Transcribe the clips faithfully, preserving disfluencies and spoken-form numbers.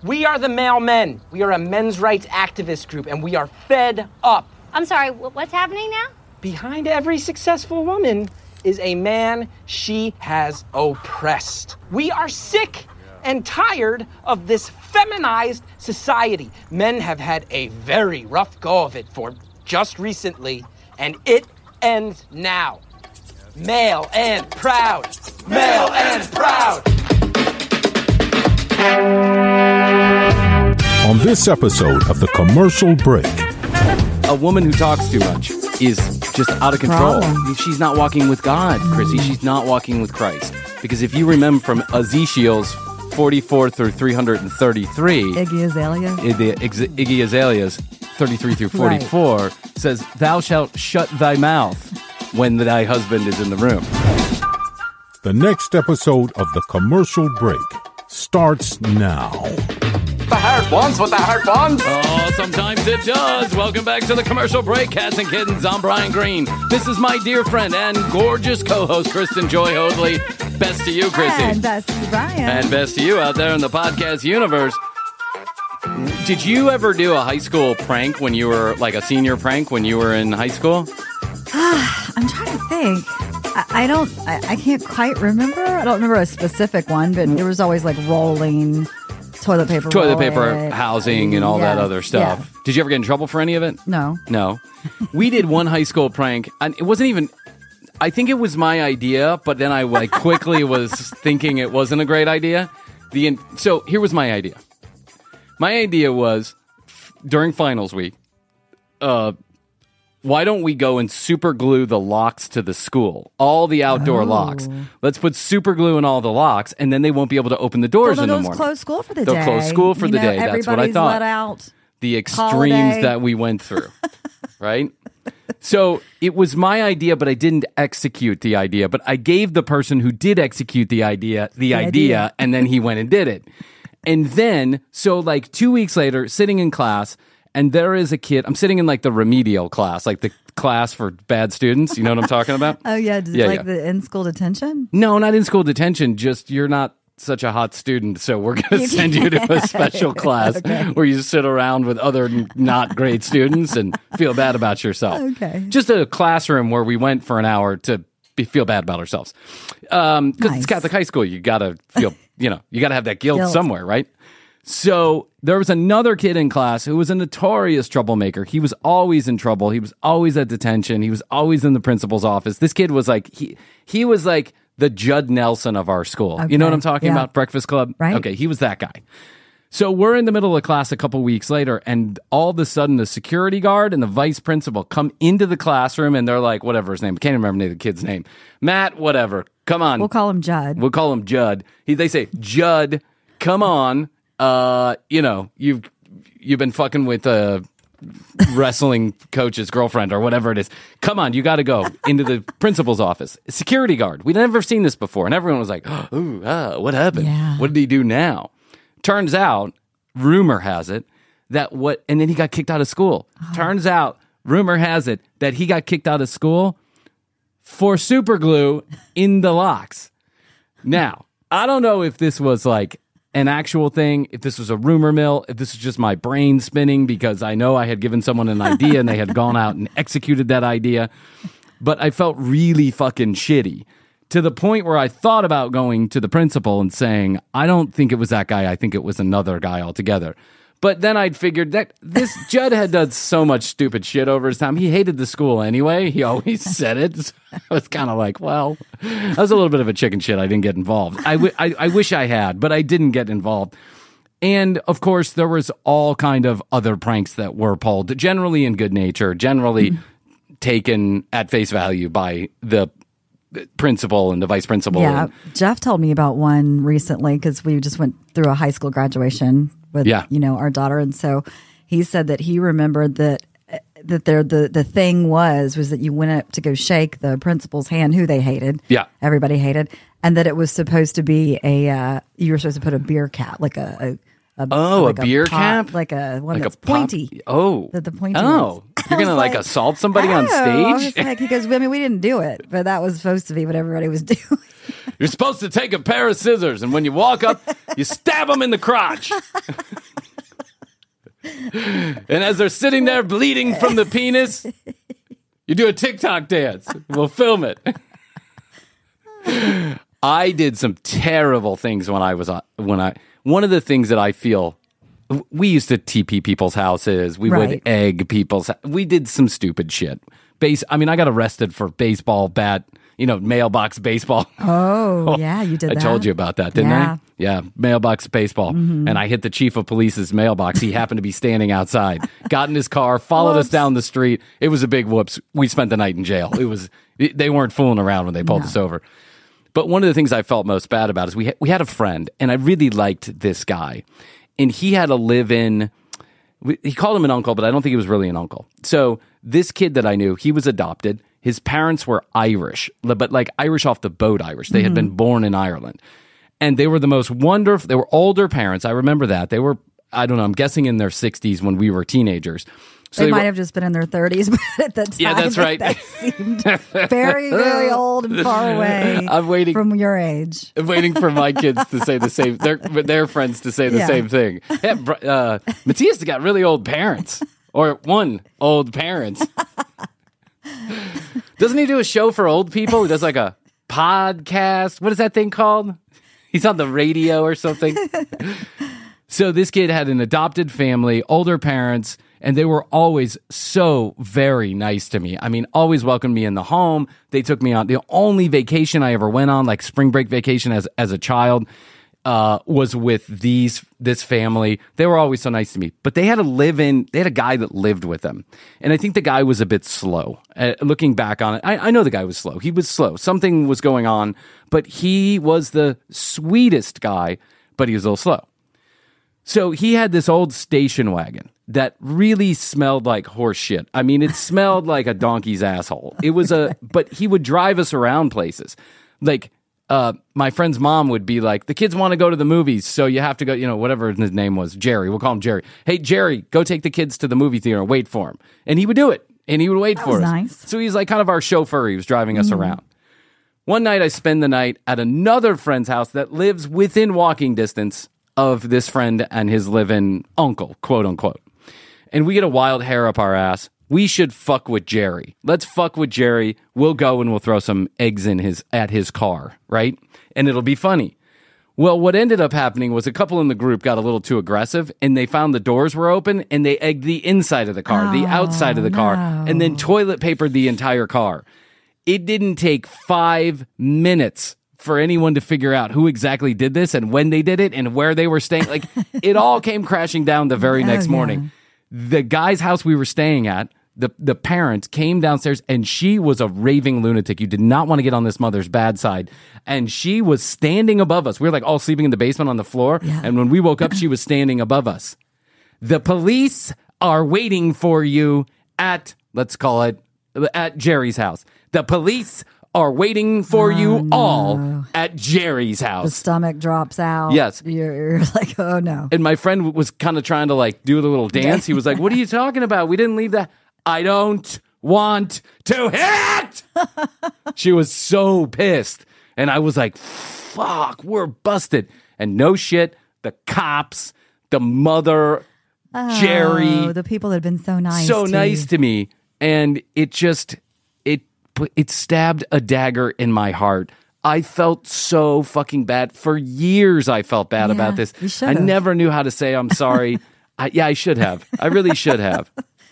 We are the Male Men. We are a men's rights activist group, and we are fed up. I'm sorry, what's happening now? Behind every successful woman is a man she has oppressed. We are sick and tired of this feminized society. Men have had a very rough go of it for just recently, and it ends now. Male and proud. Male and proud. On this episode of The Commercial Break. A woman who talks too much is just out of control. Problem. She's not walking with God, Chrissy. She's not walking with Christ. Because if you remember from Ezekiel's forty-four through three hundred thirty-three, Iggy Azalea, the Iggy Azalea's thirty-three through forty-four, right, says, "Thou shalt shut thy mouth when thy husband is in the room." The next episode of The Commercial Break starts now. The heart wants what the heart wants. Oh, sometimes it does. Welcome back to The Commercial Break, Cats and Kittens. I'm Brian Green. This is my dear friend and gorgeous co-host, Kristen Joy Hoadley. Best to you, Chrissy. And best to Brian. And best to you out there in the podcast universe. Did you ever do a high school prank when you were, like a senior prank when you were in high school? I'm trying to think. I, I don't, I, I can't quite remember. I don't remember a specific one, but there was always like rolling toilet paper. Toilet roll paper, it. housing, and all Yes, that other stuff. yeah. Did you ever get in trouble for any of it? No. No. We did one high school prank, and it wasn't even... I think it was my idea, but then I like quickly was thinking it wasn't a great idea. The So here was my idea. My idea was, f- during finals week, uh, why don't we go and super glue the locks to the school? All the outdoor Oh. locks. Let's put super glue in all the locks, and then they won't be able to open the doors Well, in the they'll morning. close school for the They'll day. close school for You the know, day. That's what I everybody's thought. let out. The extremes Holiday. that we went through, right? So it was my idea, but I didn't execute the idea. But I gave the person who did execute the idea the, The idea, idea. and then he went and did it. And then, so like two weeks later, sitting in class, and there is a kid. I'm sitting in like the remedial class, like the class for bad students. You know what I'm talking about? Oh, yeah. Did, Yeah, like yeah. the in-school detention? No, not in school detention. Just you're not such a hot student, so we're going to send you to a special class Okay. where you sit around with other n- not great students and feel bad about yourself. Okay. Just a classroom where we went for an hour to be, feel bad about ourselves. Um, because Nice. it's Catholic high school, you got to feel, you know, you got to have that guilt, Guilt. somewhere, right? So there was another kid in class who was a notorious troublemaker. He was always in trouble. He was always at detention. He was always in the principal's office. This kid was like, he, he was like the Judd Nelson of our school. You know Okay. what I'm talking Yeah. about? Breakfast Club? Right. Okay, he was that guy. So we're in the middle of class a couple weeks later, and all of a sudden the security guard and the vice principal come into the classroom, and they're like, whatever his name, can't even remember the kid's name. Matt, whatever. Come on. We'll call him Judd. We'll call him Judd. He, they say, Judd, come on. Uh, you know, you've you've been fucking with a wrestling coach's girlfriend or whatever it is. Come on, you got to go into the principal's office. Security guard. We'd never seen this before, and everyone was like, "Ooh, ah, what happened? Yeah. What did he do now?" Turns out, rumor has it that what, and then he got kicked out of school. Turns out, rumor has it that he got kicked out of school for super glue in the locks. Now, I don't know if this was like an actual thing, if this was a rumor mill, if this was just my brain spinning because I know I had given someone an idea and they had gone out and executed that idea. But I felt really fucking shitty to the point where I thought about going to the principal and saying, I don't think it was that guy. I think it was another guy altogether. But then I'd figured that this Judd had done so much stupid shit over his time. He hated the school anyway. He always said it. So I was kind of like, well, that was a little bit of a chicken shit. I didn't get involved. I, w- I, I wish I had, but I didn't get involved. And of course, there was all kind of other pranks that were pulled, generally in good nature, generally mm. taken at face value by the principal and the vice principal. Yeah, and, Jeff told me about one recently because we just went through a high school graduation with, yeah. you know, our daughter. And so he said that he remembered that that there the, the thing was was that you went up to go shake the principal's hand, who they hated. Yeah. Everybody hated. And that it was supposed to be a, uh, you were supposed to put a beer cap, like a, a, a oh, like a beer pop, cap? like a one like that's a pop- pointy. Oh. The, the pointy Oh. ones. You're going to like, like assault somebody on Oh, I was stage? like, he goes, I mean, we didn't do it, but that was supposed to be what everybody was doing. You're supposed to take a pair of scissors, and when you walk up, you stab them in the crotch. And as they're sitting there bleeding from the penis, you do a TikTok dance. We'll film it. I did some terrible things when I was on, when I, one of the things that I feel, we used to T P people's houses. We Right. would egg people's, we did some stupid shit. Base, I mean, I got arrested for baseball bat, you know, mailbox baseball. Oh, yeah, you did I that. told you about that, didn't Yeah. I? Yeah, mailbox baseball. Mm-hmm. And I hit the chief of police's mailbox. He happened to be standing outside, got in his car, followed us Whoops. down the street. It was a big whoops. We spent the night in jail. It was, they weren't fooling around when they pulled No. us over. But one of the things I felt most bad about is we ha- we had a friend, and I really liked this guy. And he had a live-in, he called him an uncle, but I don't think he was really an uncle. So this kid that I knew, he was adopted. His parents were Irish, but like Irish off the boat Irish. They had been born in Ireland. And they were the most wonderful, they were older parents. I remember that. They were, I don't know, I'm guessing in their sixties when we were teenagers. So they, might were- have just been in their thirties, but at the time, Yeah, that's right. that seemed very, very old and far away I'm waiting- from your age. I'm waiting for my kids to say the same, their, their friends to say the Yeah. same thing. Yeah, br- uh, Matthias got really old parents, or one old parents. Doesn't he do a show for old people? He does like a podcast. What is that thing called? He's on the radio or something. So this kid had an adopted family, older parents, and they were always so very nice to me. I mean, always welcomed me in the home. They took me on. The only vacation I ever went on, like spring break vacation as as a child, uh, was with these this family. They were always so nice to me. But they had a live in. They had a guy that lived with them, and I think the guy was a bit slow. Uh, looking back on it, I, I know the guy was slow. He was slow. Something was going on, but he was the sweetest guy. But he was a little slow. So he had this old station wagon that really smelled like horse shit. I mean, it smelled like a donkey's asshole. It was a, but he would drive us around places. Like, uh, my friend's mom would be like, the kids want to go to the movies, so you have to go, you know, whatever his name was, Jerry. We'll call him Jerry. Hey, Jerry, go take the kids to the movie theater and wait for him. And he would do it. And he would wait That for was us. nice. So he's like kind of our chauffeur. He was driving us around. One night I spend the night at another friend's house that lives within walking distance of this friend and his live-in uncle, quote unquote. And we get a wild hair up our ass. We should fuck with Jerry. Let's fuck with Jerry. We'll go and we'll throw some eggs in his at his car, right? And it'll be funny. Well, what ended up happening was a couple in the group got a little too aggressive and they found the doors were open and they egged the inside of the car, the outside of the car, and then toilet papered the entire car. It didn't take five minutes for anyone to figure out who exactly did this and when they did it and where they were staying. Like, it all came crashing down the very Oh, next yeah. morning. The guy's house we were staying at, the, the parent came downstairs and she was a raving lunatic. You did not want to get on this mother's bad side. And she was standing above us. We were like all sleeping in the basement on the floor. Yeah. And when we woke up, she was standing above us. The police are waiting for you at, let's call it, at Jerry's house. The police are waiting for you all at Jerry's The house. stomach drops out. Yes. You're, you're like, oh no. And my friend was kind of trying to like do the little dance. He was like, what are you talking about? We didn't leave that. I don't want to hit. She was so pissed. And I was like, fuck, we're busted. And no shit, the cops, the mother, Jerry, Oh, the people that had been so nice. so to nice you. to me. And it just, it, it stabbed a dagger in my heart. I felt so fucking bad. For years, I felt bad Yeah, about this. you I should've. never knew how to say I'm sorry. I, yeah, I should have. I really should have.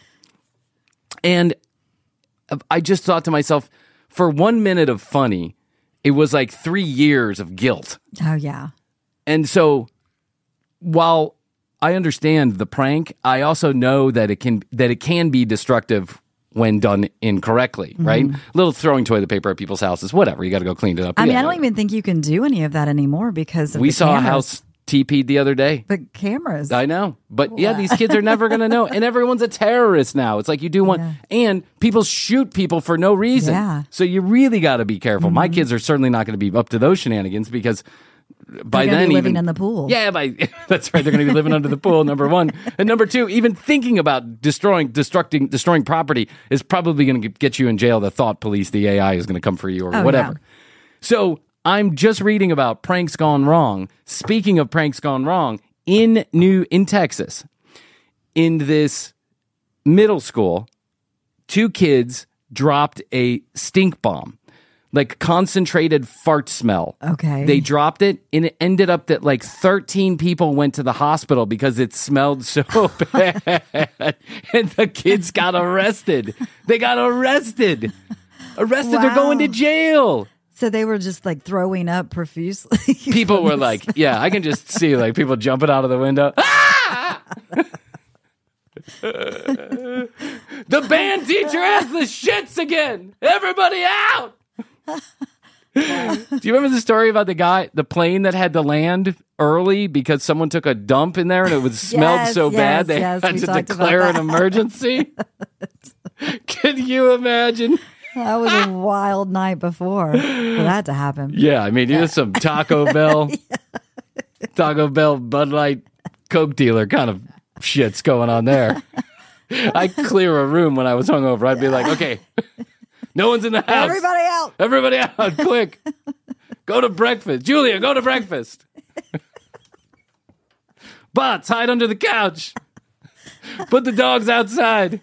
And I just thought to myself, for one minute of funny, it was like three years of guilt. Oh yeah. And so while I understand the prank, I also know that it can that it can be destructive when done incorrectly, right? A little throwing toilet paper at people's houses, whatever. You got to go clean it up. I mean, Yeah. I don't even think you can do any of that anymore because of We the saw cameras. a house T P'd the other day. The cameras. I know. But yeah, these kids are never going to know. And everyone's a terrorist now. It's like you do one. Yeah. And people shoot people for no reason. Yeah. So you really got to be careful. My kids are certainly not going to be up to those shenanigans because by gonna then be living even, in the pool. Yeah, by, that's right. They're going to be living under the pool, number one. And number two, even thinking about destroying, destructing, destroying property is probably going to get you in jail. The thought police, the A I is going to come for you or Oh, whatever. yeah. So I'm just reading about pranks gone wrong. Speaking of pranks gone wrong, in New in Texas, in this middle school, two kids dropped a stink bomb, like concentrated fart smell. Okay. They dropped it, and it ended up that like thirteen people went to the hospital because it smelled so bad, and the kids got arrested. They got arrested. Arrested. Wow. They're going to jail. So they were just like throwing up profusely. People were like, yeah, I can just see like people jumping out of the window. Ah! The band teacher has the shits again. Everybody out. Do you remember the story about the guy, the plane that had to land early because someone took a dump in there and it was smelled Yes, so yes, bad they yes, had we to talked about declare an that. emergency? Can you imagine? That was a wild night before for that to happen. Yeah, I mean, there's some Taco Bell, Taco Bell, Bud Light, Coke dealer kind of shits going on there. I'd clear a room when I was hungover. I'd be like, okay, no one's in the house. Everybody out. Everybody out, quick. Go to breakfast. Julia, go to breakfast. Bots, hide under the couch. Put the dogs outside.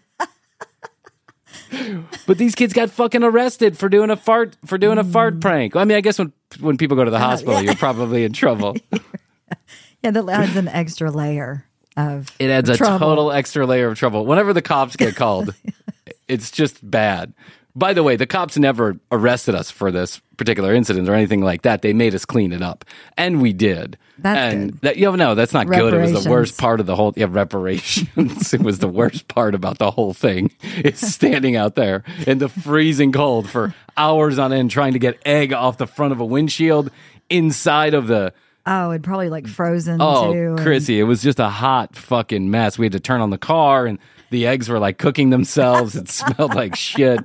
But these kids got fucking arrested for doing a fart for doing a fart prank. I mean, I guess when when people go to the hospital, yeah. you're probably in trouble. Yeah, that adds an extra layer of It adds a trouble. total extra layer of trouble. Whenever the cops get called, it's just bad. By the way, the cops never arrested us for this particular incident or anything like that. They made us clean it up, and we did. That's and good. That, you know, no, that's not good. It was the Reparations. worst part of the whole. Yeah, reparations. It was the worst part about the whole thing. Is standing out there in the freezing cold for hours on end, trying to get egg off the front of a windshield inside of the. Oh, and probably like frozen Oh, too. and- Chrissy, it was just a hot fucking mess. We had to turn on the car, and the eggs were like cooking themselves. It smelled like shit.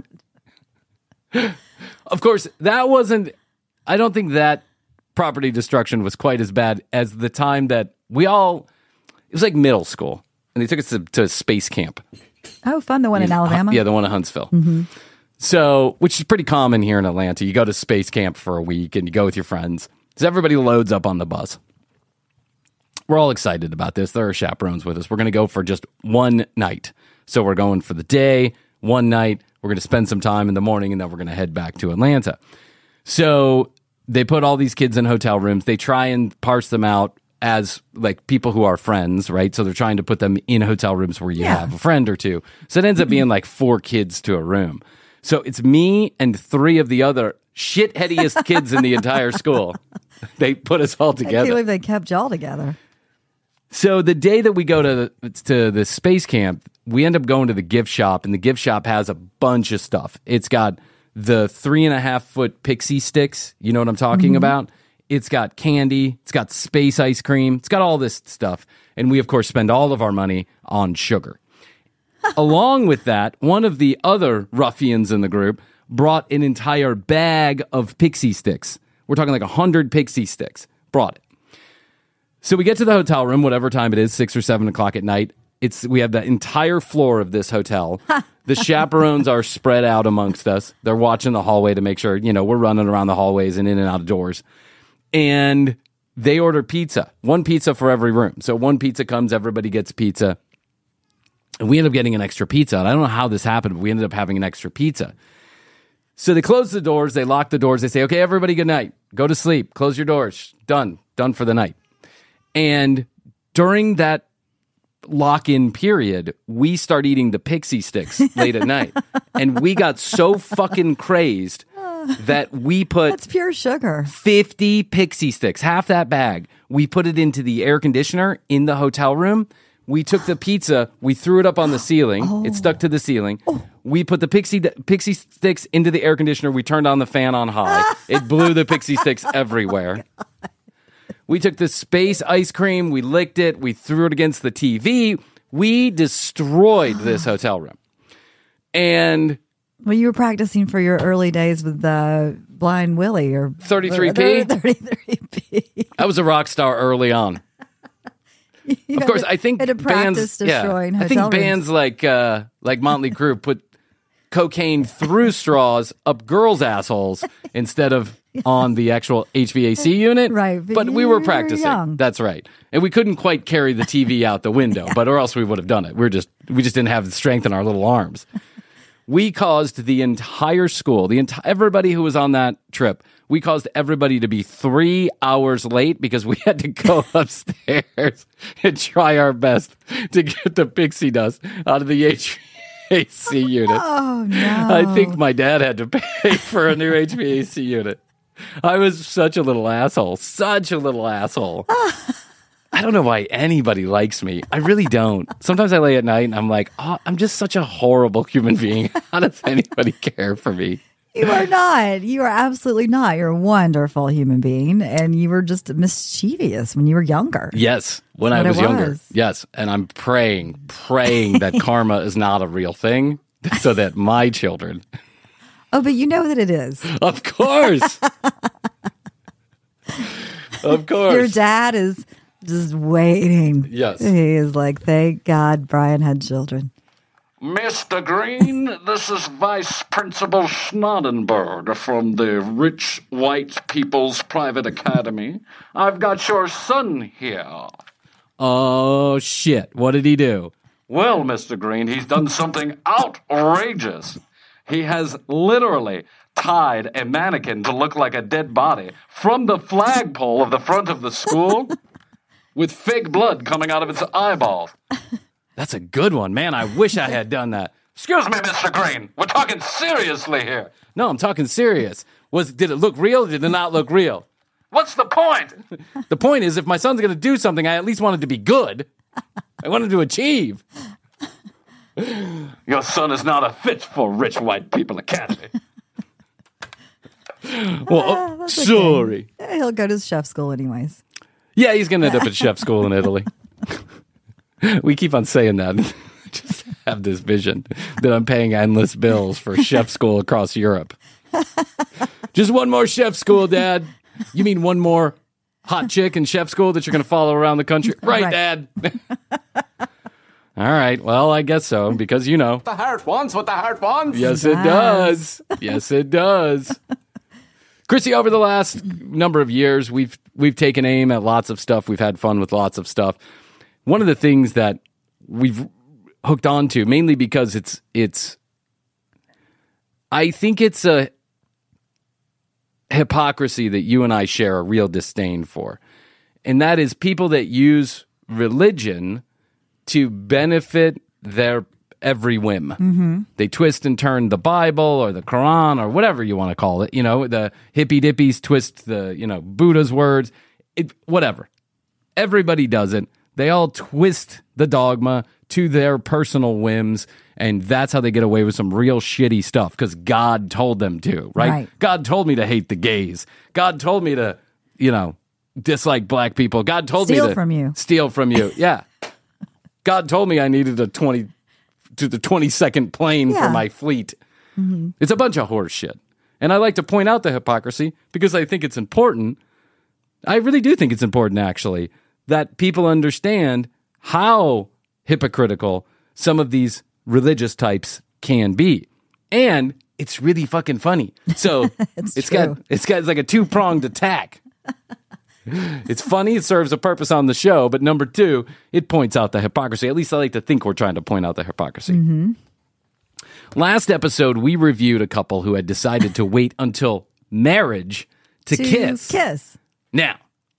Of course, that wasn't. I don't think that property destruction was quite as bad as the time that we all. It was like middle school, and they took us to, to space camp. Oh, fun. The one in Alabama? Yeah, the one in Huntsville. So, which is pretty common here in Atlanta. You go to space camp for a week, and you go with your friends. So everybody loads up on the bus. We're all excited about this. There are chaperones with us. We're going to go for just one night. So we're going for the day, one night. We're going to spend some time in the morning, and then we're going to head back to Atlanta. So they put all these kids in hotel rooms. They try and parse them out as like people who are friends, right? So they're trying to put them in hotel rooms where you Yeah. have a friend or two. So it ends up being like four kids to a room. So it's me and three of the other shitheadiest kids in the entire school. They put us all I can't together. believe they kept y'all together. So the day that we go to the, to the space camp, we end up going to the gift shop, and the gift shop has a bunch of stuff. It's got the three and a half foot pixie sticks. You know what I'm talking Mm-hmm. about? It's got candy. It's got space ice cream. It's got all this stuff. And we, of course, spend all of our money on sugar. Along with that, one of the other ruffians in the group brought an entire bag of pixie sticks. We're talking like one hundred pixie sticks. Brought it. So we get to the hotel room, whatever time it is, six or seven o'clock at night. It's we have the entire floor of this hotel. The chaperones are spread out amongst us. They're watching the hallway to make sure, you know, we're running around the hallways and in and out of doors. And they order pizza. One pizza for every room. So one pizza comes, everybody gets pizza. And we end up getting an extra pizza. And I don't know how this happened, but we ended up having an extra pizza. So they close the doors. They lock the doors. They say, okay, everybody, good night. Go to sleep. Close your doors. Done. Done for the night. And during that lock-in period, we start eating the pixie sticks late at night. And we got so fucking crazed that we put That's pure sugar. fifty pixie sticks, half that bag. We put it into the air conditioner in the hotel room. We took the pizza, we threw it up on the ceiling. Oh. It stuck to the ceiling. We put the pixie pixie sticks into the air conditioner. We turned on the fan on high. It blew the pixie sticks everywhere. We took the space ice cream, we licked it, we threw it against the T V. We destroyed this hotel room. And Well, you were practicing for your early days with the Blind Willie or thirty-three P? thirty-three P. I was a rock star early on. You Of course, had to- I think had to bands. practice Yeah, destroying I hotel think rooms. bands like uh, like Motley Crue put cocaine through straws up girls' assholes instead of on the actual H V A C unit. Right, But, but we were you're practicing. young. That's right. And we couldn't quite carry the T V out the window, but or else we would have done it. We're just we just didn't have the strength in our little arms. We caused the entire school, the enti- everybody who was on that trip, we caused everybody to be three hours late because we had to go upstairs and try our best to get the pixie dust out of the H V A C unit. Oh, no. I think my dad had to pay for a new H V A C unit. I was such a little asshole, such a little asshole. I don't know why anybody likes me. I really don't. Sometimes I lay at night and I'm like, oh, I'm just such a horrible human being. How does anybody care for me? You are not. You are absolutely not. You're a wonderful human being, and you were just mischievous when you were younger. Yes, when That's I what was it younger. was. Yes, and I'm praying, praying that karma is not a real thing so that my children... Oh, but you know that it is. Of course. Of course. Your dad is just waiting. Yes. He is like, thank God Brian had children. Mister Green, this is Vice Principal Schnoddenberg from the Rich White People's Private Academy. I've got your son here. Oh, shit. What did he do? Well, Mister Green, he's done something outrageous. He has literally tied a mannequin to look like a dead body from the flagpole of the front of the school with fake blood coming out of its eyeballs. That's a good one. Man, I wish I had done that. Excuse me, Mister Green. We're talking seriously here. No, I'm talking serious. Was Did it look real or did it not look real? What's the point? The point is, if my son's going to do something, I at least want it to be good. I want him to achieve. Your son is not a fit for Rich White People Academy. Well, oh, sorry. Eh, He'll go to chef school anyways. Yeah, he's going to end up at chef school in Italy. We keep on saying that. Just have this vision that I'm paying endless bills for chef school across Europe. Just one more chef school, Dad. You mean one more hot chick in chef school that you're going to follow around the country? Right, Right. Dad. All right. Well, I guess so, because you know. The heart wants what the heart wants. Yes, it does. Yes, it does. Chrissy, over the last number of years, we've we've taken aim at lots of stuff. We've had fun with lots of stuff. One of the things that we've hooked on to, mainly because it's it's, I think it's a hypocrisy that you and I share a real disdain for, and that is people that use religion to benefit their every whim. Mm-hmm. They twist and turn the Bible or the Quran or whatever you want to call it. You know, the hippy dippies twist the, you know, Buddha's words, it, whatever. Everybody does it. They all twist the dogma to their personal whims, and that's how they get away with some real shitty stuff because God told them to, right? Right. God told me to hate the gays. God told me to, you know, dislike black people. God told Steal me to from you. steal from you. Yeah. God told me I needed a twenty to the twenty-second plane Yeah. for my fleet. Mm-hmm. It's a bunch of horse shit. And I like to point out the hypocrisy because I think it's important. I really do think it's important, actually, that people understand how hypocritical some of these religious types can be. And it's really fucking funny. So It's it's true. got it's got it's like a two-pronged attack. It's funny, it serves a purpose on the show, but number two, it points out the hypocrisy. At least I like to think we're trying to point out the hypocrisy. Mm-hmm. Last episode, we reviewed a couple who had decided to wait until marriage to, To kiss. Kiss. Now,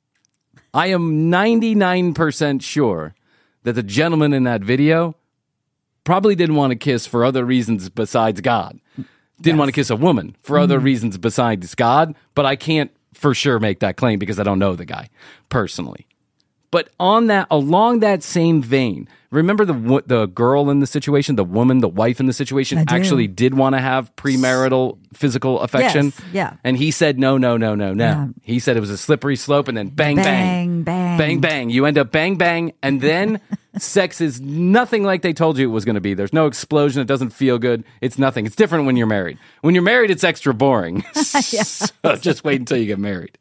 I am ninety-nine percent sure that the gentleman in that video probably didn't want to kiss for other reasons besides God. Didn't want to kiss a woman for other reasons besides God, but I can't for sure make that claim because I don't know the guy personally. But on that, along that same vein, remember the wo- the girl in the situation, the woman, the wife in the situation, I do. actually did want to have premarital physical affection. Yes, yeah. And he said, no, no, no, no, no. Yeah. He said it was a slippery slope, and then bang, bang. Bang, bang. Bang, bang. You end up bang, bang, and then sex is nothing like they told you it was going to be. There's no explosion. It doesn't feel good. It's nothing. It's different when you're married. When you're married, it's extra boring. So just wait until you get married.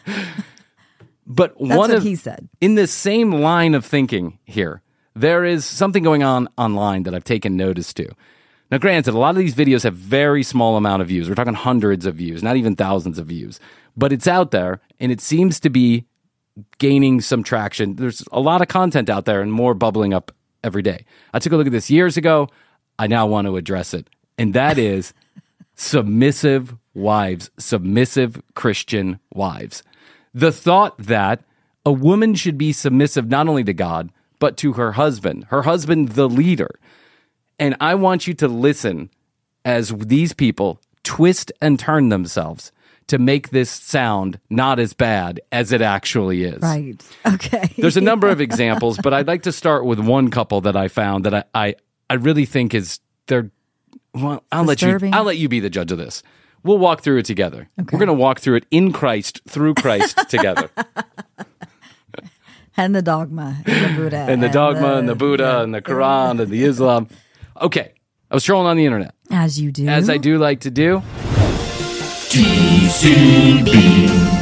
But That's one what of, he said. in the same line of thinking here, there is something going on online that I've taken notice to. Now, granted, a lot of these videos have very small amount of views. We're talking hundreds of views, not even thousands of views. But it's out there, and it seems to be gaining some traction. There's a lot of content out there and more bubbling up every day. I took a look at this years ago. I now want to address it. And that is submissive wives, submissive Christian wives. The thought that a woman should be submissive not only to God, but to her husband, her husband, the leader. And I want you to listen as these people twist and turn themselves to make this sound not as bad as it actually is. Right. Okay. There's a number of examples, but I'd like to start with one couple that I found that I, I, I really think is, they're, well, I'll let you, I'll let you be the judge of this. We'll walk through it together. Okay. We're going to walk through it in Christ, through Christ together. And the dogma, and the Buddha. and the and dogma, the, and the Buddha, yeah. and the Quran, and the Islam. Okay, I was trolling on the internet. As you do. As I do like to do. T C B.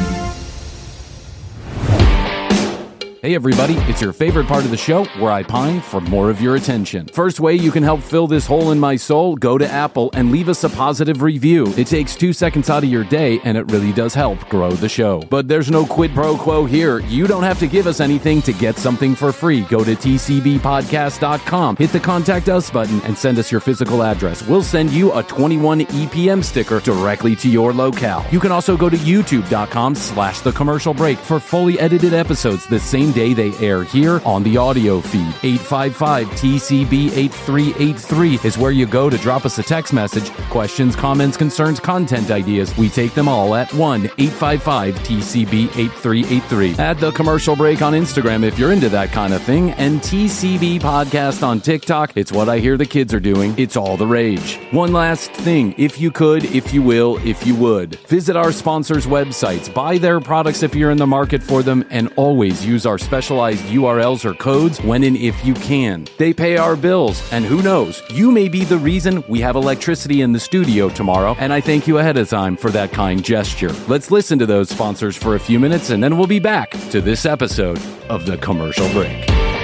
Hey everybody, it's your favorite part of the show where I pine for more of your attention. First way you can help fill this hole in my soul, go to Apple and leave us a positive review. It takes two seconds out of your day and it really does help grow the show. But there's no quid pro quo here. You don't have to give us anything to get something for free. Go to T C B podcast dot com, hit the contact us button and send us your physical address. We'll send you a twenty-one E P M sticker directly to your locale. You can also go to youtube dot com slash the commercial break for fully edited episodes the same day they air here on the audio feed. eight five five T C B eight three eight three is where you go to drop us a text message. Questions, comments, concerns, content ideas. We take them all at one eight five five T C B eight three eight three. At The Commercial Break on Instagram if you're into that kind of thing. And T C B Podcast on TikTok. It's what I hear the kids are doing. It's all the rage. One last thing. If you could, if you will, if you would, visit our sponsors' websites. Buy their products if you're in the market for them. And always use our specialized U R Ls or codes when and if you can. They pay our bills, and who knows, you may be the reason we have electricity in the studio tomorrow, and I thank you ahead of time for that kind gesture. Let's listen to those sponsors for a few minutes, and then we'll be back to this episode of The Commercial Break.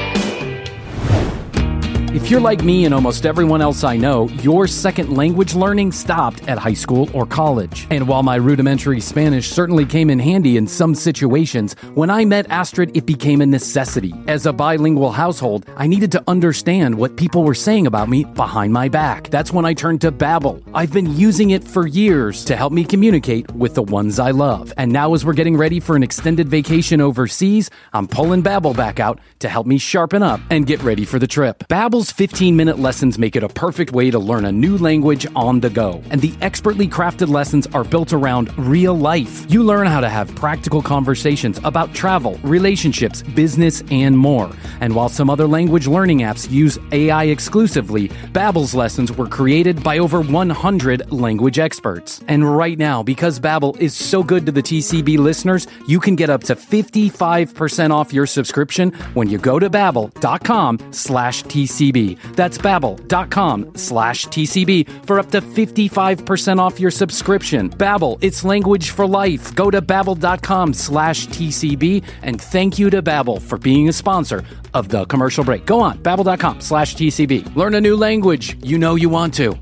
If you're like me and almost everyone else I know, your second language learning stopped at high school or college. And while my rudimentary Spanish certainly came in handy in some situations, when I met Astrid, it became a necessity. As a bilingual household, I needed to understand what people were saying about me behind my back. That's when I turned to Babbel. I've been using it for years to help me communicate with the ones I love. And now as we're getting ready for an extended vacation overseas, I'm pulling Babbel back out to help me sharpen up and get ready for the trip. Babbel's fifteen-minute lessons make it a perfect way to learn a new language on the go. And the expertly crafted lessons are built around real life. You learn how to have practical conversations about travel, relationships, business, and more. And while some other language learning apps use A I exclusively, Babbel's lessons were created by over one hundred language experts. And right now, because Babbel is so good to the T C B listeners, you can get up to fifty-five percent off your subscription when you go to babbel dot com slash T C B. That's babbel dot com slash T C B for up to fifty-five percent off your subscription. Babbel, it's language for life. Go to babbel dot com slash T C B and thank you to Babbel for being a sponsor of The Commercial Break. Go on, babbel dot com slash T C B. Learn a new language. You know you want to.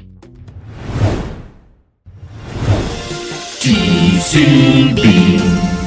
T C B.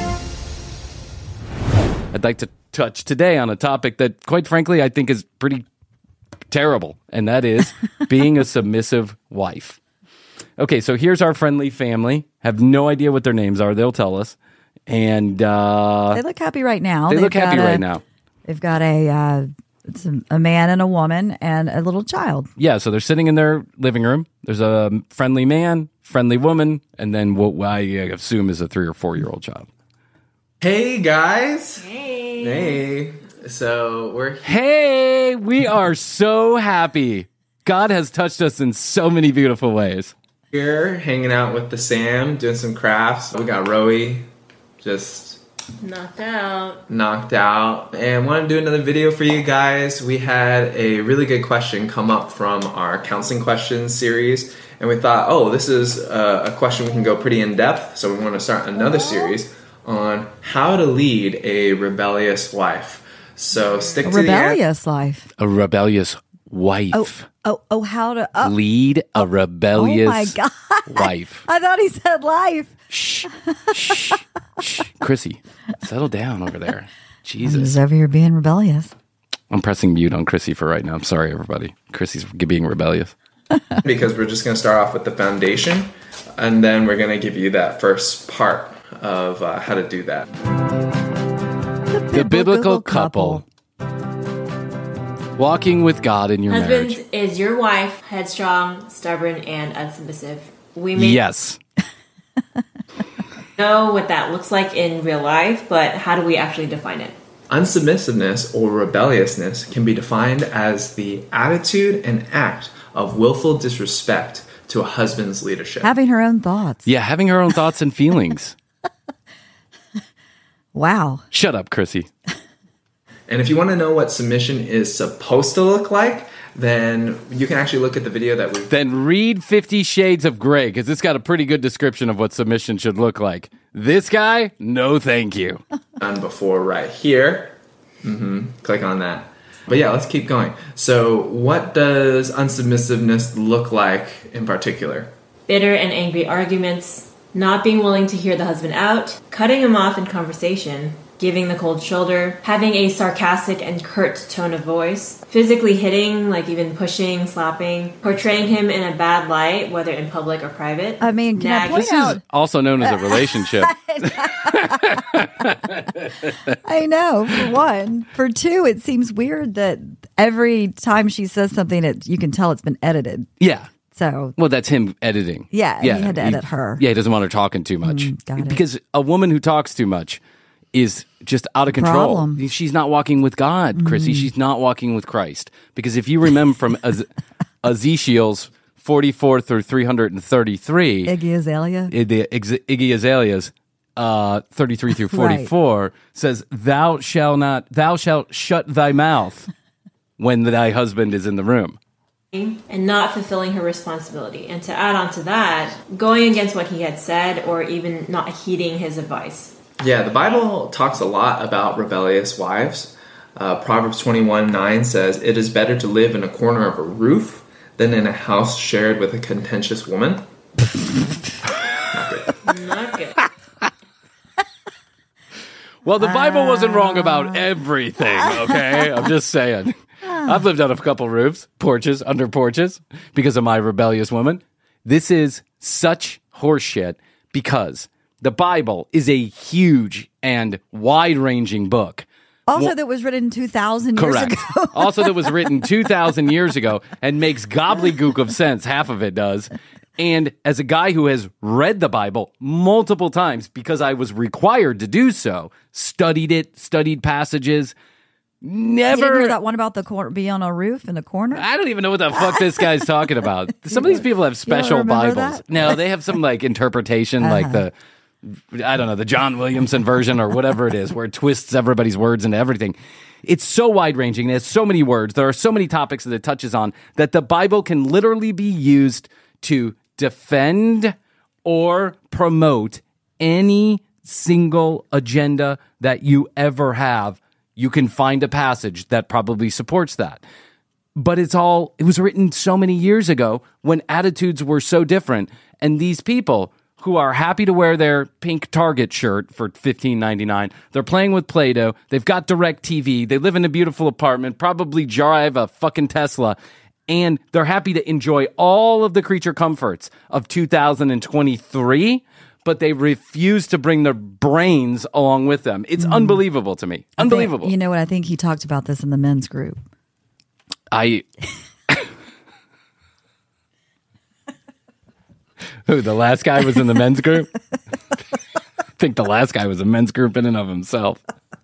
I'd like to touch today on a topic that, quite frankly, I think is pretty terrible, and that is being a submissive wife. Okay, so here's our friendly family. Have no idea what their names are. They'll tell us. And uh, they look happy right now. They They've look happy a, right now. They've got a uh, it's a, a man and a woman and a little child. Yeah, so they're sitting in their living room. There's a friendly man, friendly woman, and then what I assume is a three or four year old child. Hey guys. Hey. Hey. So we're Hey, we are so happy. God has touched us in so many beautiful ways. here hanging out with the Sam, doing some crafts. We got Roey just knocked out. knocked out. And wanted to do another video for you guys. We had a really good question come up from our counseling questions series. And we thought, oh, this is a, a question we can go pretty in depth. So we want to start another series on how to lead a rebellious wife. So stick A to rebellious life. A rebellious wife. Oh, oh, oh, how to oh, Lead a rebellious oh my God. wife. I thought he said life. Shh, shh, shh. Chrissy, settle down over there. I'm Jesus. just over here being rebellious. I'm pressing mute on Chrissy for right now. I'm sorry, everybody. Chrissy's being rebellious. Because we're just going to start off with the foundation, and then we're going to give you that first part of uh, how to do that. The biblical couple. Walking with God in your Husbands, marriage. is your wife headstrong, stubborn, and unsubmissive? We may Yes. know what that looks like in real life, but how do we actually define it? Unsubmissiveness or rebelliousness can be defined as the attitude and act of willful disrespect to a husband's leadership. Having her own thoughts. Yeah, having her own thoughts and feelings. Wow. Shut up, Chrissy. And if you want to know what submission is supposed to look like, then you can actually look at the video that we've Then read Fifty Shades of Grey, because it's got a pretty good description of what submission should look like. This guy, no thank you. done before right here. Mm-hmm. Click on that. But yeah, let's keep going. So what does unsubmissiveness look like in particular? Bitter and angry arguments, not being willing to hear the husband out, cutting him off in conversation, giving the cold shoulder, having a sarcastic and curt tone of voice, physically hitting, like even pushing, slapping, portraying him in a bad light, whether in public or private. I mean, can I nagging. point This out? is also known as a relationship. I know, for one. For two, it seems weird that every time she says something, it, you can tell it's been edited. Yeah. So, Well, that's him editing. Yeah, he had to edit her. Yeah, he doesn't want her talking too much. Mm, got it. Because a woman who talks too much is just out of control. Problem. She's not walking with God, Chrissy. Mm. She's not walking with Christ. Because if you remember from Ez- Ezekiel's forty-four through three hundred thirty-three, Iggy Azalea. I- the Ex- Iggy Azalea's uh, thirty-three through forty-four says, "Thou shalt not, thou shalt shut thy mouth when thy husband is in the room." And not fulfilling her responsibility. And to add on to that, going against what he had said or even not heeding his advice. Yeah, the Bible talks a lot about rebellious wives. Uh, Proverbs twenty-one nine says, "It is better to live in a corner of a roof than in a house shared with a contentious woman." Not good. Well, the Bible wasn't wrong about everything, okay? I'm just saying. I've lived on a couple roofs, porches, under porches, because of my rebellious woman. This is such horseshit because the Bible is a huge and wide-ranging book. Also, Well- that was written two thousand years Correct. ago. Also, that was written two thousand years ago and makes gobbledygook of sense. Half of it does. And as a guy who has read the Bible multiple times because I was required to do so, studied it, studied passages, You didn't hear never. that one about the cor- be on a roof in the corner? I don't even know what the fuck this guy's talking about. Some of these people have special remember Bibles. that? No, they have some like interpretation, like the, I don't know, the John Williamson version or whatever it is, where it twists everybody's words into everything. It's so wide ranging. It has so many words. There are so many topics that it touches on that the Bible can literally be used to defend or promote any single agenda that you ever have. You can find a passage that probably supports that. But it's all, it was written so many years ago when attitudes were so different. And these people who are happy to wear their pink Target shirt for fifteen ninety-nine, they're playing with Play-Doh, they've got DirecTV, they live in a beautiful apartment, probably drive a fucking Tesla, and they're happy to enjoy all of the creature comforts of two thousand twenty-three, but they refuse to bring their brains along with them. It's Mm-hmm. unbelievable to me. Unbelievable. You know what? I think he talked about this in the men's group. I... Who, the last guy was in the men's group? I think the last guy was a men's group in and of himself.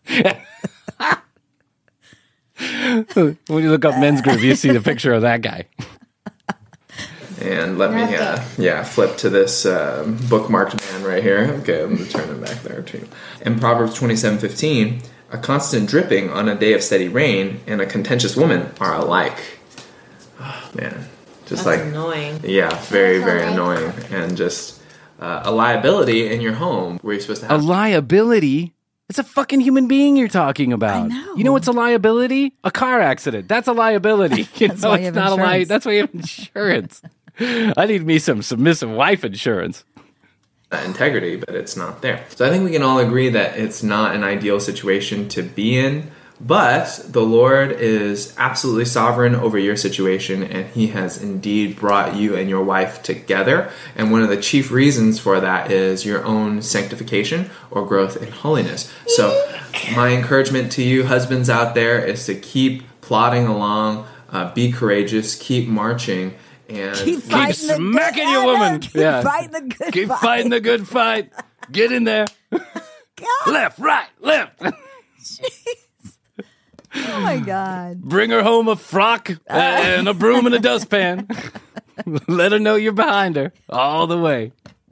When you look up men's group, you see the picture of that guy. And let me, uh, yeah, flip to this uh, bookmarked man right here. Okay, I'm going to turn it back there too. In Proverbs twenty-seven fifteen, a constant dripping on a day of steady rain and a contentious woman are alike. Oh, man. Just That's like, annoying. yeah, very, very annoying. And just uh, a liability in your home where you're supposed to A have. liability? It's a fucking human being you're talking about. I know. You know what's a liability? A car accident. That's a liability. You That's know, why it's you have not a li- insurance. That's why you have insurance. I need me some submissive wife insurance. That integrity, but it's not there. So I think we can all agree that it's not an ideal situation to be in, but the Lord is absolutely sovereign over your situation, and He has indeed brought you and your wife together. And one of the chief reasons for that is your own sanctification or growth in holiness. So my encouragement to you husbands out there is to keep plodding along, uh, be courageous, keep marching, and Keep fighting the smacking good, you, woman. Keep Yeah. fighting the good Keep fight. fighting the good fight. Get in there. Left, right, left. Oh my God. Bring her home a frock and a broom and a dustpan. Let her know you're behind her all the way.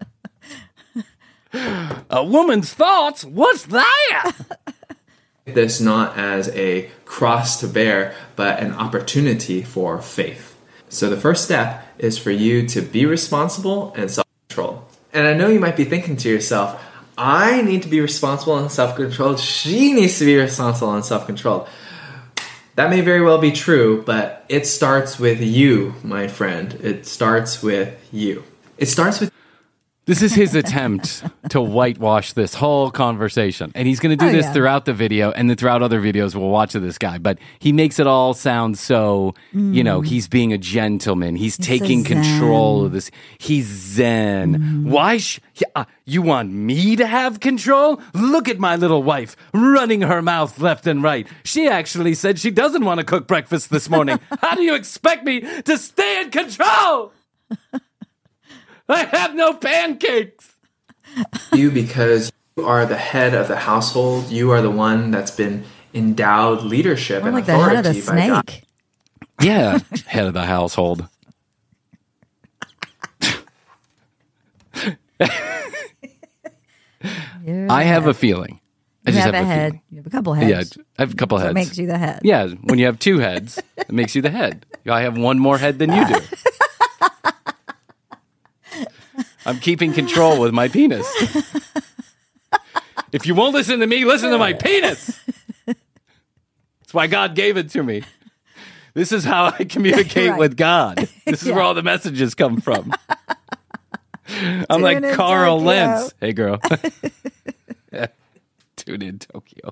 A woman's thoughts? What's that? this not as a cross to bear, but an opportunity for faith. So the first step is for you to be responsible and self-controlled. And I know you might be thinking to yourself, I need to be responsible and self-controlled. She needs to be responsible and self-controlled. That may very well be true, but it starts with you, my friend. It starts with you. It starts with This is his attempt to whitewash this whole conversation. And he's going to do Oh, this yeah. throughout the video and then throughout other videos we'll watch of this guy. But he makes it all sound so, you know, he's being a gentleman. He's, He's taking so zen. control of this. He's zen. Why? Sh- uh, you want me to have control? Look at my little wife running her mouth left and right. She actually said she doesn't want to cook breakfast this morning. How do you expect me to stay in control? I have no pancakes. you because you are the head of the household. You are the one that's been endowed leadership More and like the authority head of the by God. snake. Yeah, head of the household. You're I the have head. a feeling. I You just have, have, a head. feeling. You have a couple Yeah, heads. I have a couple So it heads. makes you the head. Yeah, when you have two heads, it makes you the head. I have one more head than you do. I'm keeping control with my penis. If you won't listen to me, listen to my penis. That's why God gave it to me. This is how I communicate Right. with God. This is Yeah. where all the messages come from. I'm Tune like in Carl Tokyo. Lentz. Hey, girl. Tune in Tokyo.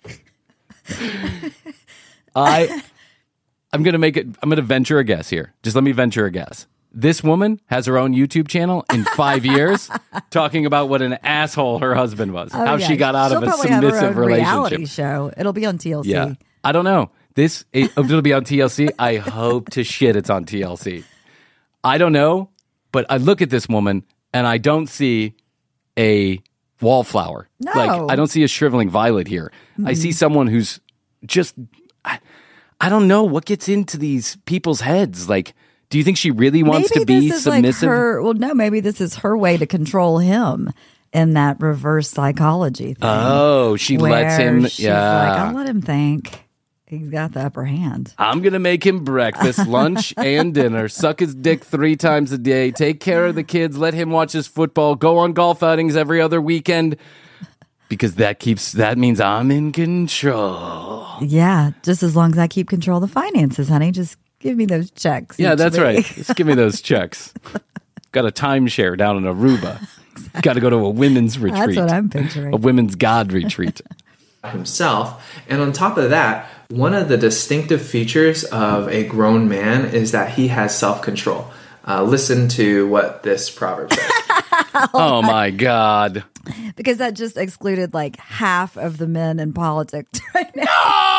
I, I'm gonna make it. I'm gonna venture a guess here. Just let me venture a guess. This woman has her own YouTube channel in five years, talking about what an asshole her husband was, Oh, how yeah. she got out She'll of a probably have her submissive own relationship. reality show. It'll be on T L C. Yeah, I don't know. This it, it'll be on T L C. I hope to shit it's on T L C. I don't know, but I look at this woman and I don't see a wallflower. No. Like I don't see a shriveling violet here. Mm-hmm. I see someone who's just I, I don't know what gets into these people's heads. Like, do you think she really wants Maybe to be this is submissive? like her. Well, no, maybe this is her way to control him in that reverse psychology thing. Oh, she lets where him. She's Yeah, like, I'll let him think he's got the upper hand. I'm going to make him breakfast, lunch, and dinner, suck his dick three times a day, take care of the kids, let him watch his football, go on golf outings every other weekend, because that keeps, that means I'm in control. Yeah, just as long as I keep control of the finances, honey. Just give me those checks. Yeah, each that's week. right. Just give me those checks. Got a timeshare down in Aruba. Got to go to a women's retreat. That's what I'm picturing. A women's God retreat. himself. And on top of that, one of the distinctive features of a grown man is that he has self-control. Uh, listen to what this proverb says. Oh my God. Because that just excluded like half of the men in politics right now.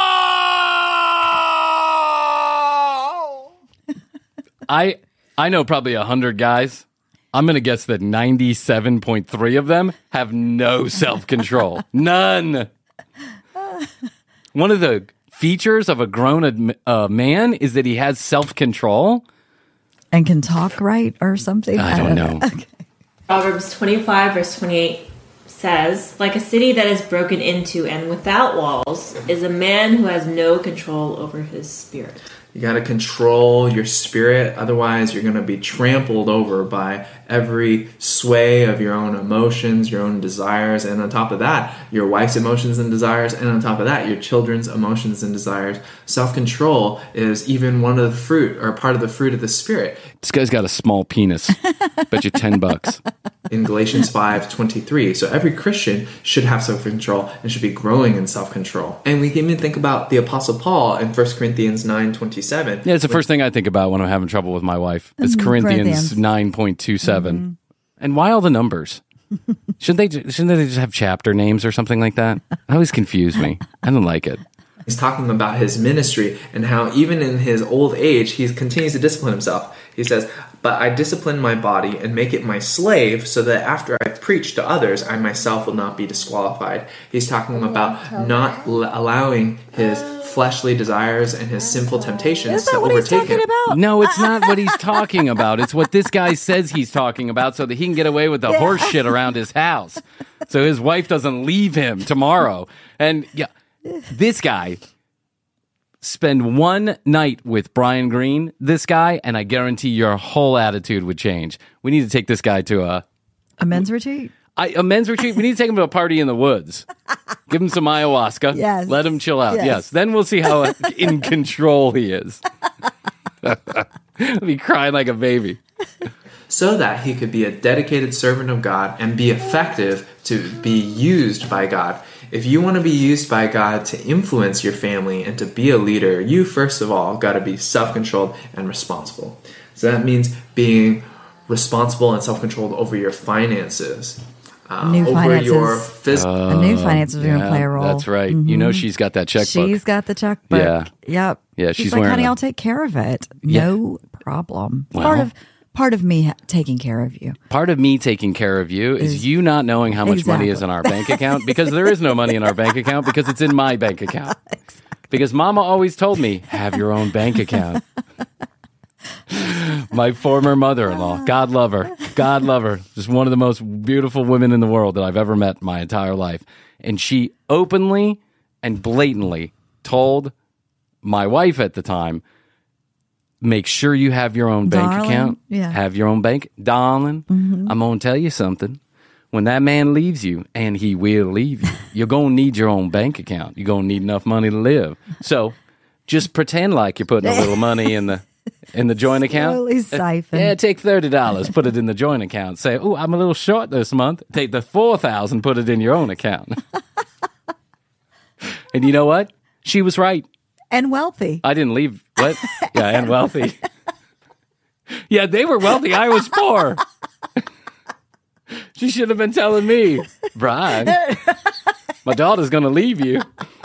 I I know probably a hundred guys. I'm gonna guess that ninety-seven point three of them have no self-control. None. One of the features of a grown admi- uh, man is that he has self-control. And can talk right or something. I don't know. Okay. Proverbs twenty-five, verse twenty-eight says, like a city that is broken into and without walls is a man who has no control over his spirit. You got to control your spirit, otherwise you're going to be trampled over by every sway of your own emotions, your own desires, and on top of that, your wife's emotions and desires, and on top of that, your children's emotions and desires. Self-control is even one of the fruit, or part of the fruit of the spirit. This guy's got a small penis. Bet you ten bucks. In Galatians five twenty-three. So every Christian should have self-control and should be growing in self-control. And we can even think about the Apostle Paul in First Corinthians nine twenty-seven. Yeah, it's the first thing I think about when I'm having trouble with my wife. It's Mm-hmm. Corinthians, Corinthians. nine point two seven. Mm-hmm. And why all the numbers? shouldn't they ju- shouldn't they just have chapter names or something like that? That always confuse me. I don't like it. He's talking about his ministry and how even in his old age, he continues to discipline himself. He says, but I discipline my body and make it my slave so that after I preach to others, I myself will not be disqualified. He's talking about not l- allowing his fleshly desires and his sinful temptations Is that to what he's overtake talking him. about? No, it's not what he's talking about. It's what this guy says he's talking about so that he can get away with the horse shit around his house. So his wife doesn't leave him tomorrow. And yeah, this guy, spend one night with Brian Greene, this guy, and I guarantee your whole attitude would change. We need to take this guy to a, A men's retreat? I, a men's retreat. We need to take him to a party in the woods. Give him some ayahuasca. Yes. Let him chill out. Yes. Yes. Then we'll see how in control he is. He'll be crying like a baby. So that he could be a dedicated servant of God and be effective to be used by God. If you want to be used by God to influence your family and to be a leader, you first of all got to be self-controlled and responsible. So that means being responsible and self-controlled over your finances, uh, New over finances. your physical. A new finances are going to Yeah, play a role. That's right. You know she's got that checkbook. She's got the checkbook. Yeah. Yep. Yeah, she's, she's like, wearing honey, a- I'll take care of it. Yeah. No problem. It's Well- part of part of me ha- taking care of you. Part of me taking care of you is Is- you not knowing how much money is Exactly. in our bank account, because there is no money in our bank account because it's in my bank account. Because Mama always told me, have your own bank account. My former mother-in-law, God love her, God love her, just one of the most beautiful women in the world that I've ever met my entire life. And she openly and blatantly told my wife at the time, make sure you have your own bank Darling, account. yeah. Have your own bank. Darling, I'm going to tell you something. When that man leaves you, and he will leave you, you're going to need your own bank account. You're going to need enough money to live. So just pretend like you're putting a little money in the in the joint account. Slowly siphon. Yeah, take thirty dollars, put it in the joint account. Say, oh, I'm a little short this month. Take the four thousand dollars, put it in your own account. And you know what? She was right. And wealthy. I didn't leave. What? Yeah, and wealthy. Yeah, they were wealthy. I was poor. She should have been telling me, Brian, my daughter's going to leave you.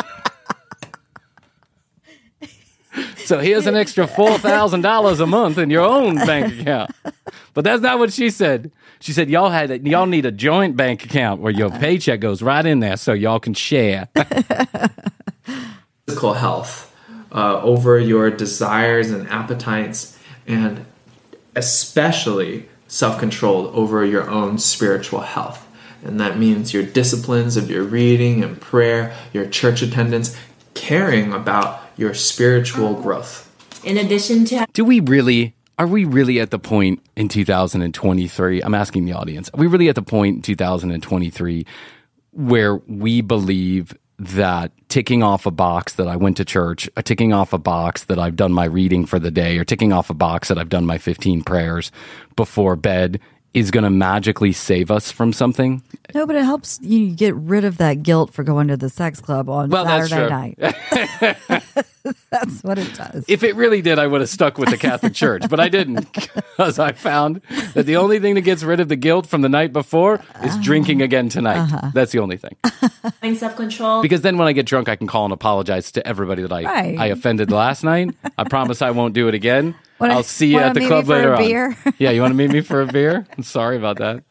So here's an extra four thousand dollars a month in your own bank account. But that's not what she said. She said, y'all had a, y'all need a joint bank account where your paycheck goes right in there so y'all can share. Physical health, uh, over your desires and appetites, and especially self-controlled over your own spiritual health. And that means your disciplines of your reading and prayer, your church attendance, caring about your spiritual growth. In addition to Do we really, are we really at the point in two thousand twenty-three? I'm asking the audience. Are we really at the point in two thousand twenty-three where we believe that ticking off a box that I went to church, or ticking off a box that I've done my reading for the day, or ticking off a box that I've done my fifteen prayers before bed is going to magically save us from something? No, but it helps you get rid of that guilt for going to the sex club on Well, that's Saturday true. night. That's what it does. If it really did, I would have stuck with the Catholic Church, but I didn't, because I found that the only thing that gets rid of the guilt from the night before is drinking again tonight. Uh-huh. That's the only thing. having self-control, Because then when I get drunk, I can call and apologize to everybody that I, Right. I offended last night. I promise I won't do it again. Wanna- I'll see you wanna at the meet club me for later a on. beer? Yeah, you want to meet me for a beer? I'm sorry about that.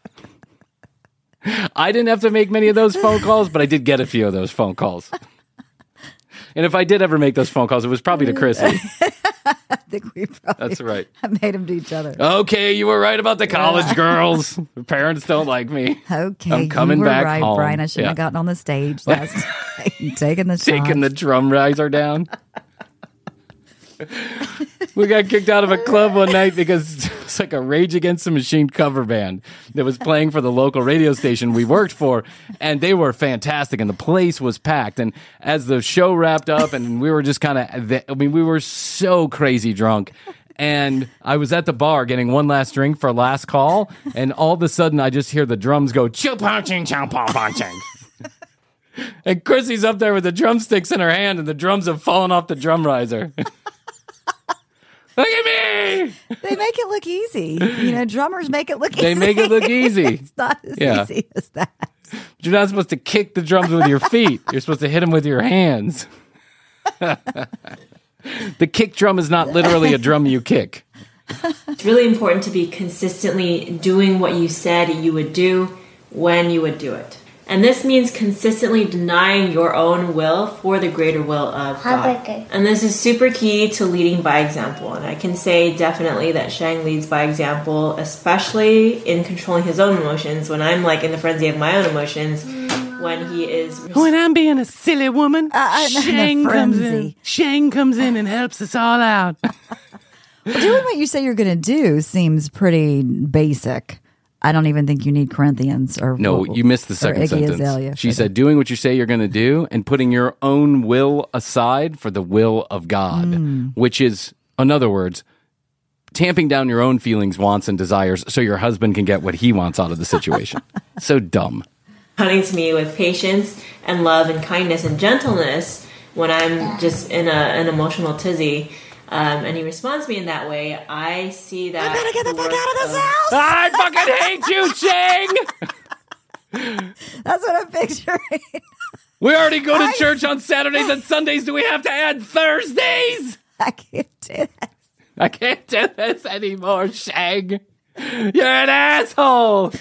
I didn't have to make many of those phone calls, but I did get a few of those phone calls. And if I did ever make those phone calls, it was probably to Chrissy. think we probably That's right. made them to each other. Okay, you were right about the college girls. Your parents don't like me. Okay, I'm coming you were back right, home. Brian. I shouldn't Yeah. have gotten on the stage last night, taking the Taking the shots. drum riser down. We got kicked out of a club one night because it was like a Rage Against the Machine cover band that was playing for the local radio station we worked for, and they were fantastic, and the place was packed. And as the show wrapped up, and we were just kind of, I mean, we were so crazy drunk. And I was at the bar getting one last drink for last call, and all of a sudden I just hear the drums go, chill punching, chow punching. And Chrissy's up there with the drumsticks in her hand, and the drums have fallen off the drum riser. Look at me! They make it look easy. You know, drummers make it look easy. They make it look easy. It's not as Yeah. easy as that. But you're not supposed to kick the drums with your feet. You're supposed to hit them with your hands. The kick drum is not literally a drum you kick. It's really important to be consistently doing what you said you would do when you would do it. And this means consistently denying your own will for the greater will of God. And this is super key to leading by example. And I can say definitely that Shang leads by example, especially in controlling his own emotions. When I'm like in the frenzy of my own emotions, when he is... When I'm being a silly woman, I'm in a Shang comes in. frenzy. Shang comes in and helps us all out. Well, doing what you say you're going to do seems pretty basic. I don't even think you need Corinthians or No, you missed the or second Iggy sentence. Azalea She for said, doing what you say you're going to do and putting your own will aside for the will of God, Hmm. which is, in other words, tamping down your own feelings, wants, and desires so your husband can get what he wants out of the situation. So dumb. Coming to me with patience and love and kindness and gentleness when I'm just in a, an emotional tizzy. Um, and he responds to me in that way, I see that... I'm going to get the fuck work out of this house! I fucking hate you, Shang! That's what I'm picturing. We already go to I- church on Saturdays and Sundays. Do we have to add Thursdays? I can't do that. I can't do this anymore, Shang. You're an asshole.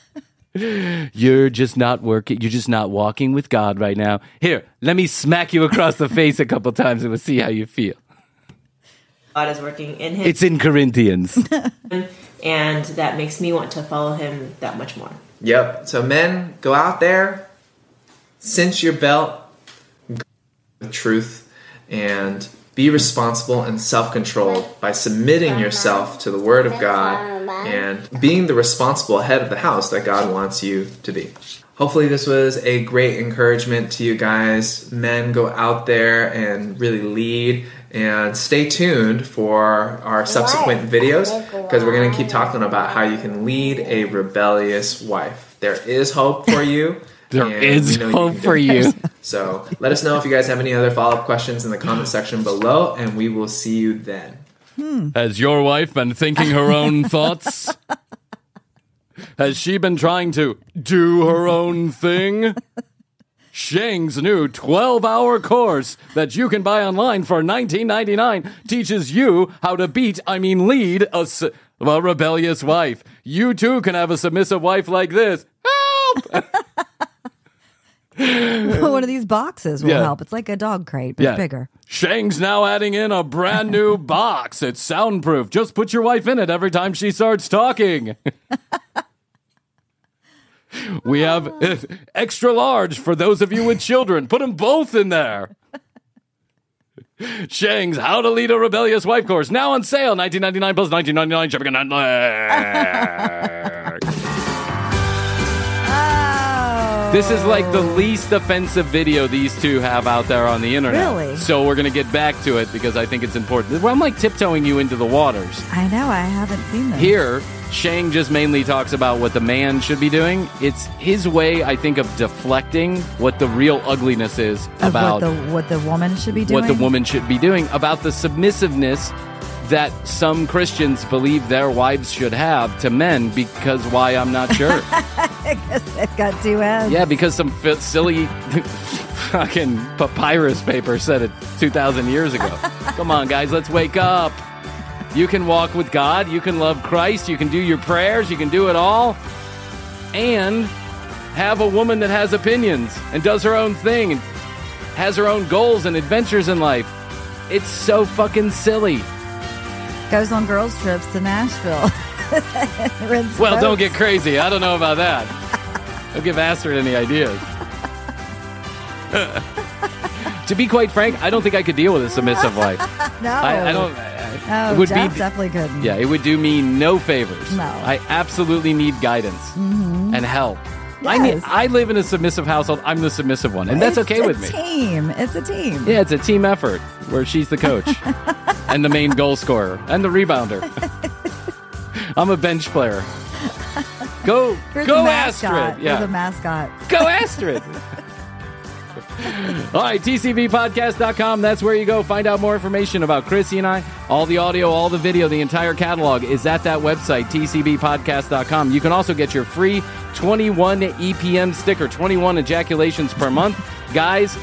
You're just not working. You're just not walking with God right now. Here, let me smack you across the face a couple times and we'll see how you feel. God is working in him. It's in Corinthians. And that makes me want to follow him that much more. Yep. So men, go out there, cinch your belt, go with truth, and be responsible and self-controlled by submitting yourself to the Word of God and being the responsible head of the house that God wants you to be. Hopefully this was a great encouragement to you guys. Men, go out there and really lead, and stay tuned for our subsequent videos because we're going to keep talking about how you can lead a rebellious wife. There is hope for you. There and is we know hope can do for it. you. So let us know if you guys have any other follow-up questions in the comment section below, and we will see you then. Has your wife been thinking her own thoughts? Has she been trying to do her own thing? Shang's new twelve-hour course that you can buy online for nineteen ninety-nine teaches you how to beat, I mean lead, a, su- a rebellious wife. You too can have a submissive wife like this. Help! One of these boxes will Yeah. help. It's like a dog crate, but Yeah. bigger. Shang's now adding in a brand new box. It's soundproof. Just put your wife in it every time she starts talking. We have uh, extra large for those of you with children. Put them both in there. Shang's How to Lead a Rebellious Wife course now on sale. nineteen ninety-nine plus nineteen ninety-nine shipping and handling. This is like the least offensive video these two have out there on the internet. Really? So we're going to get back to it because I think it's important. Well, I'm like tiptoeing you into the waters. I know. I haven't seen this. Here, Shang just mainly talks about what the man should be doing. It's his way, I think, of deflecting what the real ugliness is Of about what the, what the woman should be doing. what the woman should be doing, about the submissiveness that some Christians believe their wives should have to men, because why, I'm not sure. It got two heads. Yeah, because some fi- silly fucking papyrus paper said it two thousand years ago. Come on, guys, let's wake up. You can walk with God. You can love Christ. You can do your prayers. You can do it all. And have a woman that has opinions and does her own thing and has her own goals and adventures in life. It's so fucking silly. Goes on girls' trips to Nashville. Rents Well, don't boats. get crazy. I don't know about that. Don't give Astrid any ideas. To be quite frank, I don't think I could deal with a submissive wife. No. I, I don't. I, Oh, it would Jeff be definitely couldn't. Yeah, it would do me no favors. No. I absolutely need guidance Mm-hmm. and help. I need, Yes. I live in a submissive household. I'm the submissive one, and that's It's okay a with me. Team. It's a team. Yeah, it's a team effort where she's the coach and the main goal scorer and the rebounder. I'm a bench player. Go, You're go the mascot. Astrid. You're Yeah, the mascot. go Astrid. All right, T C B podcast dot com. That's where you go. Find out more information about Chrissy and I. All the audio, all the video, the entire catalog is at that website, T C B podcast dot com. You can also get your free twenty-one E P M sticker, twenty-one ejaculations per month. Guys,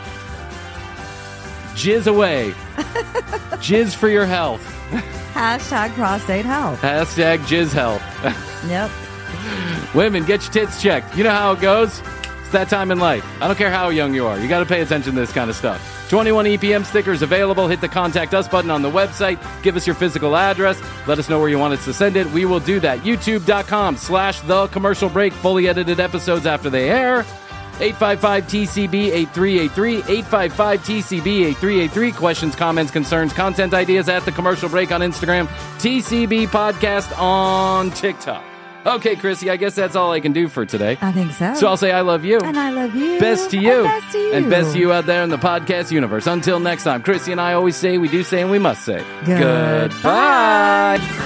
jizz away. Jizz for your health. Hashtag prostate health. Hashtag jizz health. Yep. Women, get your tits checked. You know how it goes. It's that time in life. I don't care how young you are. You got to pay attention to this kind of stuff. twenty-one E P M stickers available. Hit the Contact Us button on the website. Give us your physical address. Let us know where you want us to send it. We will do that. YouTube.com slash The Commercial Break. Fully edited episodes after they air. eight five five T C B eight three eight three. eight five five T C B eight three eight three. Questions, comments, concerns, content ideas at The Commercial Break on Instagram. T C B Podcast on TikTok. Okay, Chrissy, I guess that's all I can do for today. I think so. So I'll say I love you. And I love you. Best to you. And best to you. And best to you out there in the podcast universe. Until next time, Chrissy and I always say, we do say, and we must say. Goodbye. Goodbye.